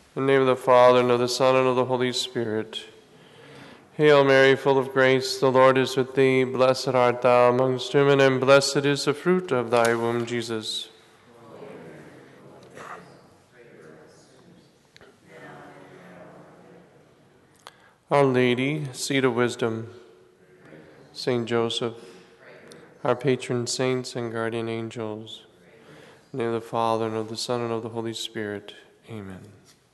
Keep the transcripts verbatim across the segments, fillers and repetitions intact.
In the name of the Father, and of the Son, and of the Holy Spirit. Hail Mary, full of grace, the Lord is with thee. Blessed art thou amongst women, and blessed is the fruit of thy womb, Jesus. Our Lady, seat of wisdom, Saint Joseph, our patron saints and guardian angels, in the name of the Father, and of the Son, and of the Holy Spirit. Amen.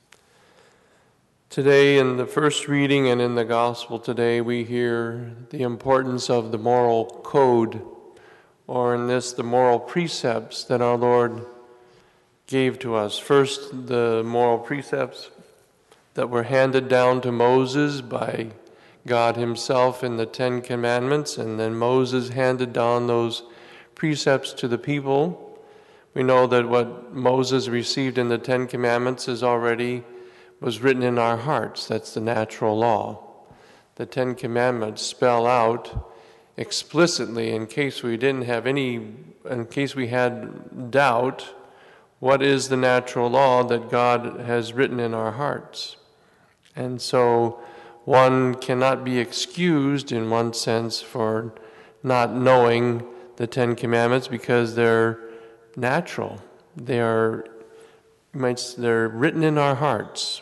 Today, in the first reading and in the Gospel today, we hear the importance of the moral code, or in this, the moral precepts that our Lord gave to us. First, the moral precepts that were handed down to Moses by God himself in the Ten Commandments, and then Moses handed down those precepts to the people. We know that what Moses received in the Ten Commandments is already was written in our hearts. That's the natural law. The Ten Commandments spell out explicitly, in case we didn't have any, in case we had doubt, what is the natural law that God has written in our hearts. And so one cannot be excused in one sense for not knowing the Ten Commandments because they're natural. They are, they're written in our hearts.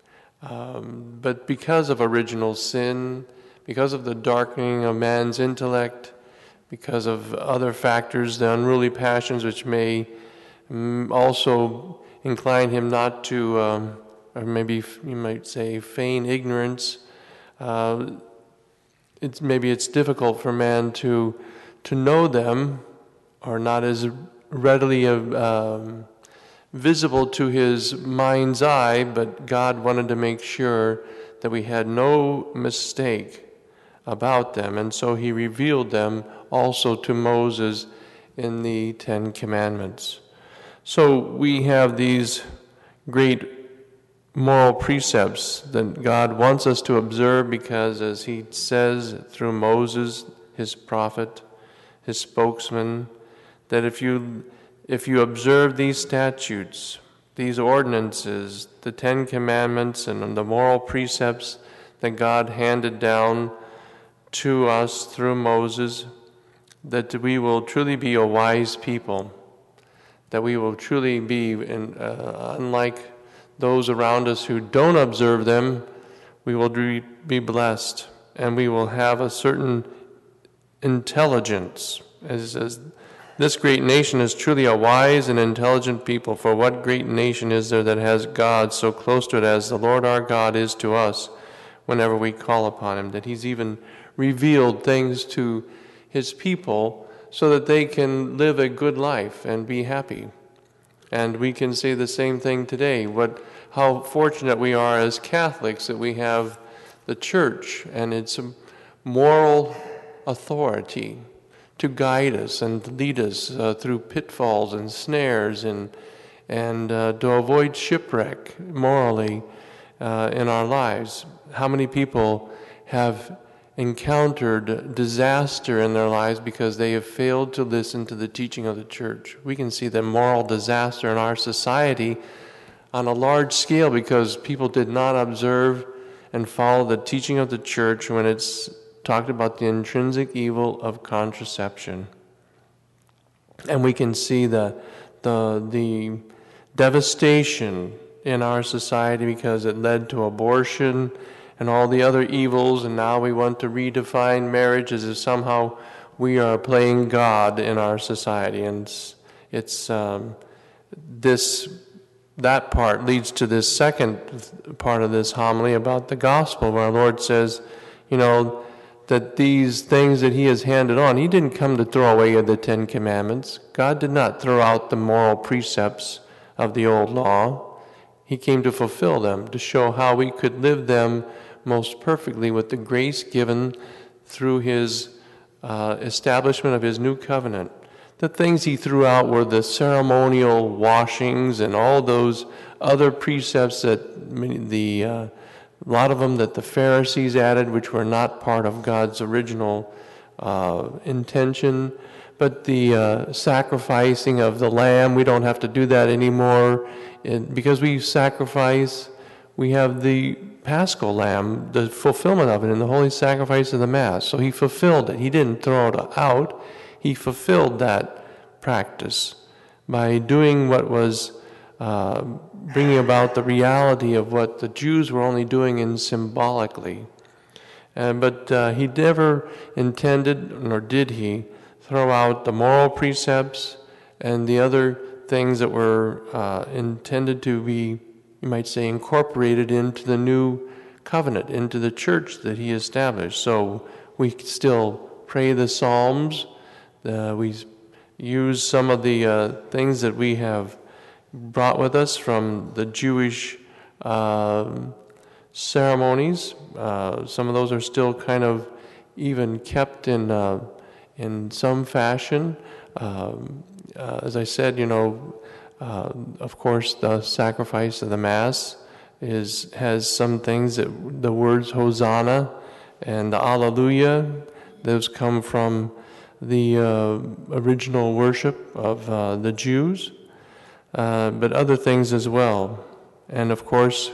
Um, but because of original sin, because of the darkening of man's intellect, because of other factors, the unruly passions which may um, also incline him not to, um, or maybe you might say, feign ignorance, uh, it's maybe it's difficult for man to to know them, or not as readily um, visible to his mind's eye, but God wanted to make sure that we had no mistake about them, and so he revealed them also to Moses in the Ten Commandments. So we have these great moral precepts that God wants us to observe because, as he says through Moses, his prophet, his spokesman, that if you If you observe these statutes, these ordinances, the Ten Commandments and the moral precepts that God handed down to us through Moses, that we will truly be a wise people, that we will truly be, in, uh, unlike those around us who don't observe them, we will be blessed, and we will have a certain intelligence, as, as this great nation is truly a wise and intelligent people. For what great nation is there that has God so close to it as the Lord our God is to us whenever we call upon him, that he's even revealed things to his people so that they can live a good life and be happy. And we can say the same thing today. What, how fortunate we are as Catholics that we have the church and its moral authority to guide us and lead us uh, through pitfalls and snares, and and uh, to avoid shipwreck morally uh, in our lives. How many people have encountered disaster in their lives because they have failed to listen to the teaching of the church? We can see the moral disaster in our society on a large scale because people did not observe and follow the teaching of the church when it's talked about the intrinsic evil of contraception. And we can see the, the, the devastation in our society because it led to abortion and all the other evils, and now we want to redefine marriage as if somehow we are playing God in our society. And it's, it's um, this that part leads to this second part of this homily about the gospel, where our Lord says, you know, that these things that he has handed on, he didn't come to throw away the Ten Commandments. God did not throw out the moral precepts of the old law. He came to fulfill them, to show how we could live them most perfectly with the grace given through his uh, establishment of his new covenant. The things he threw out were the ceremonial washings and all those other precepts that the uh, a lot of them that the Pharisees added, which were not part of God's original uh, intention. But the uh, sacrificing of the lamb, we don't have to do that anymore. It, because we sacrifice, we have the Paschal Lamb, the fulfillment of it in the holy sacrifice of the Mass. So he fulfilled it. He didn't throw it out. He fulfilled that practice by doing what was uh, bringing about the reality of what the Jews were only doing in symbolically. Uh, but uh, he never intended, nor did he, throw out the moral precepts and the other things that were uh, intended to be, you might say, incorporated into the new covenant, into the church that he established. So we still pray the Psalms. Uh, we use some of the uh, things that we have brought with us from the Jewish uh, ceremonies. Uh, some of those are still kind of even kept in uh, in some fashion. Um, uh, as I said, you know, uh, of course, the sacrifice of the Mass is has some things that the words Hosanna and the Alleluia, those come from the uh, original worship of uh, the Jews, uh, but other things as well. And of course,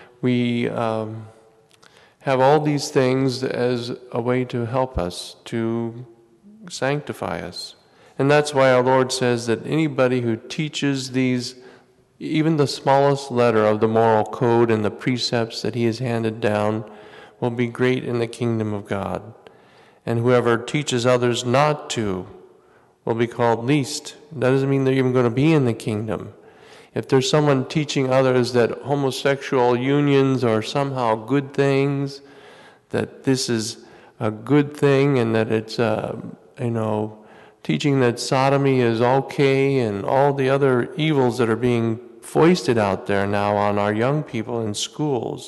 we um, have all these things as a way to help us, to sanctify us. And that's why our Lord says that anybody who teaches these, even the smallest letter of the moral code and the precepts that he has handed down, will be great in the kingdom of God. And whoever teaches others not to will be called least. That doesn't mean they're even going to be in the kingdom. If there's someone teaching others that homosexual unions are somehow good things, that this is a good thing, and that it's, uh, you know, teaching that sodomy is okay, and all the other evils that are being foisted out there now on our young people in schools,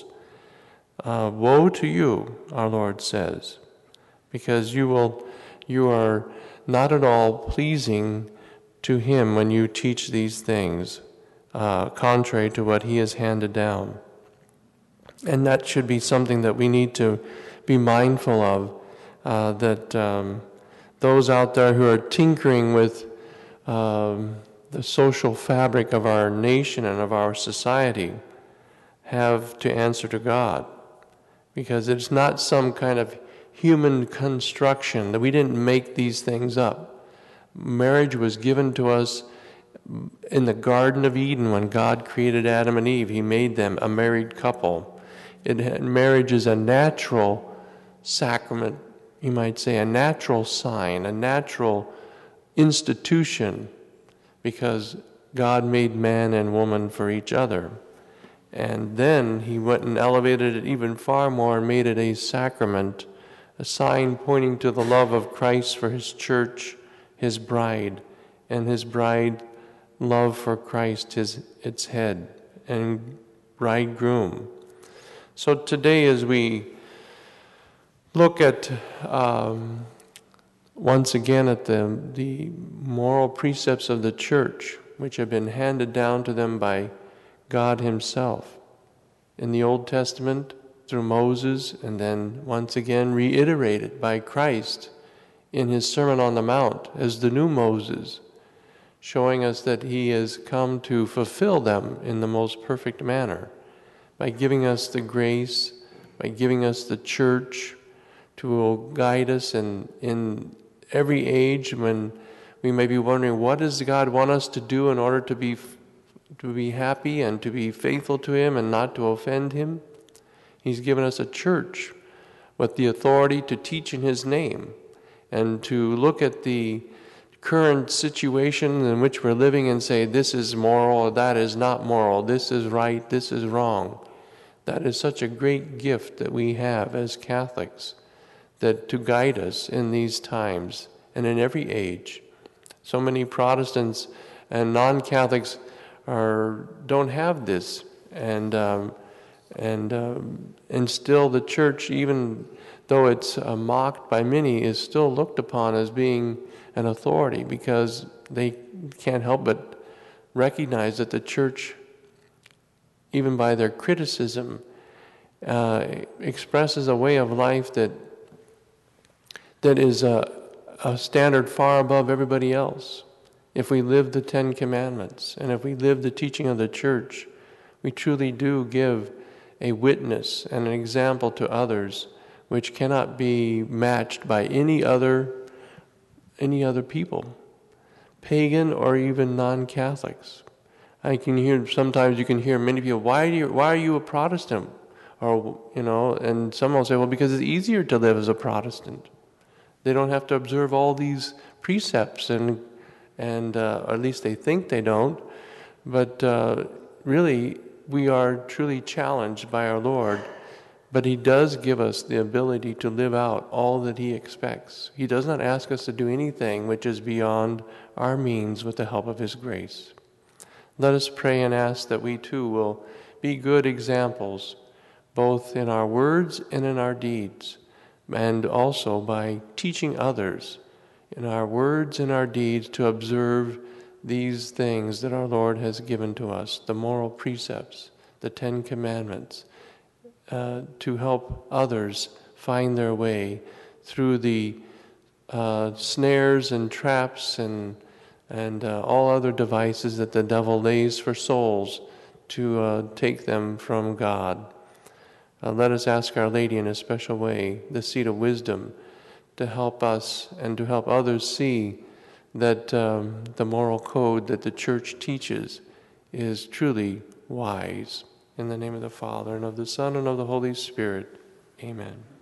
uh, woe to you, our Lord says, because you will, you are not at all pleasing to him when you teach these things, uh, contrary to what he has handed down. And that should be something that we need to be mindful of, uh, that um, those out there who are tinkering with um, the social fabric of our nation and of our society have to answer to God, because it's not some kind of human construction, that we didn't make these things up. Marriage was given to us in the Garden of Eden when God created Adam and Eve. He made them a married couple. It, marriage is a natural sacrament, you might say, a natural sign, a natural institution, because God made man and woman for each other. And then he went and elevated it even far more and made it a sacrament, a sign pointing to the love of Christ for his church, his bride, and his bride love for Christ, his its head and bridegroom. So today, as we look at um, once again at the the moral precepts of the church, which have been handed down to them by God himself in the Old Testament through Moses, and then once again reiterated by Christ in his Sermon on the Mount as the new Moses, showing us that he has come to fulfill them in the most perfect manner by giving us the grace, by giving us the church to guide us in, in every age when we may be wondering, what does God want us to do in order to be to be happy and to be faithful to him and not to offend him? He's given us a church with the authority to teach in his name and to look at the current situation in which we're living and say, this is moral, that is not moral, this is right, this is wrong. That is such a great gift that we have as Catholics, that to guide us in these times and in every age. So many Protestants and non-Catholics are don't have this, and um, and um, and still the church, even though it's uh, mocked by many, is still looked upon as being an authority, because they can't help but recognize that the church, even by their criticism, uh, expresses a way of life that that is a, a standard far above everybody else. If we live the Ten Commandments, and if we live the teaching of the church, we truly do give a witness and an example to others which cannot be matched by any other any other people, pagan or even non-Catholics. I can hear, sometimes you can hear many people, why do you, why are you a Protestant? Or, you know, and some will say, well, because it's easier to live as a Protestant. They don't have to observe all these precepts, and, and uh, or at least they think they don't. But uh, really, we are truly challenged by our Lord, but He does give us the ability to live out all that He expects. He does not ask us to do anything which is beyond our means with the help of His grace. Let us pray and ask that we too will be good examples, both in our words and in our deeds, and also by teaching others in our words and our deeds to observe these things that our Lord has given to us, the moral precepts, the Ten Commandments, uh, to help others find their way through the uh, snares and traps and and uh, all other devices that the devil lays for souls to uh, take them from God. Uh, let us ask Our Lady in a special way, the seat of wisdom, to help us and to help others see that um, the moral code that the Church teaches is truly wise. In the name of the Father, and of the Son, and of the Holy Spirit. Amen.